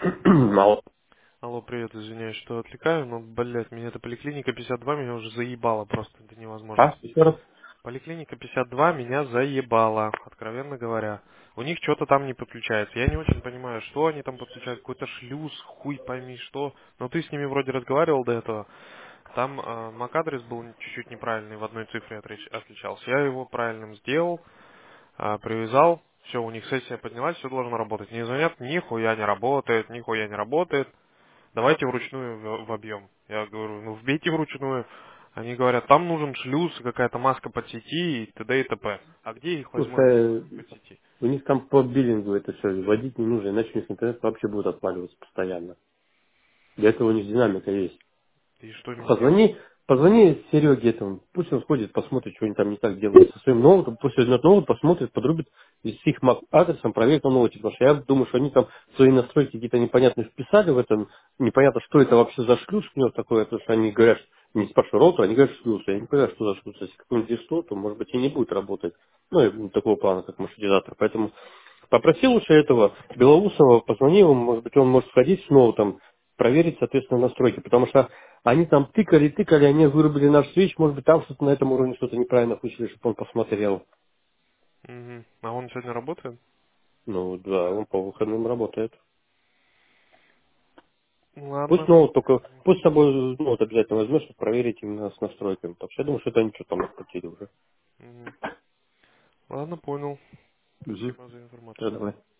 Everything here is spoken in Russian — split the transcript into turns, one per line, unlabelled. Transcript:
Мало.
Алло, привет, извиняюсь, что отвлекаю, но, блядь, меня эта поликлиника 52 меня уже заебала просто до
А?
невозможности.
Еще раз?
Поликлиника 52 меня заебала, откровенно говоря. У них что-то там не подключается. Я не очень понимаю, что они там подключают, какой-то шлюз, хуй пойми что. Но ты с ними вроде разговаривал до этого. Там MAC-адрес был чуть-чуть неправильный, в одной цифре отличался. Я его правильным сделал, привязал. Все, у них сессия поднялась, все должно работать. Не звонят, нихуя не работает, нихуя не работает. Давайте вручную в объем. Я говорю, ну вбейте вручную. Они говорят, там нужен шлюз, какая-то маска под сети и т.д. и т.п. А где их возьму, эти
Слушай,
маски под сети?
у них там по биллингу это все вводить не нужно, иначе у них интернет вообще будет отваливаться постоянно. Для этого у них динамика есть.
И что им делать?
Позвони Сереге этому, пусть он сходит, посмотрит, что они там не так делают со своим ноутом, пусть возьмет ноут, посмотрит, подрубит и с их MAC-адресом проверит на ноуте, потому что я думаю, что они там свои настройки какие-то непонятные вписали в этом, непонятно, что это вообще за шлюз у него такое, потому что они говорят, не спрашиваю роутер, они говорят шлюз, я не понимаю, что за шлюз, если какой-нибудь дистор, то, может быть, и не будет работать, ну, и такого плана, как маршрутизатор, поэтому попроси лучше этого Белоусова, позвони ему, может быть, он может сходить с ноутом, проверить, соответственно, настройки, потому что они там тыкали, они вырубили наш свеч, может быть, там что-то на этом уровне что-то неправильно включили, чтобы он посмотрел.
Мгм. А он сегодня работает?
Ну, да, он по выходным работает.
Ну,
Пусть
ладно.
ноут только, пусть с собой ноут обязательно возьмешь, чтобы проверить именно с настройками. Так что я думаю, что это они что там открутили уже.
Мгм. Ладно, понял.
Угу.
Спасибо за информацию.
Все, давай.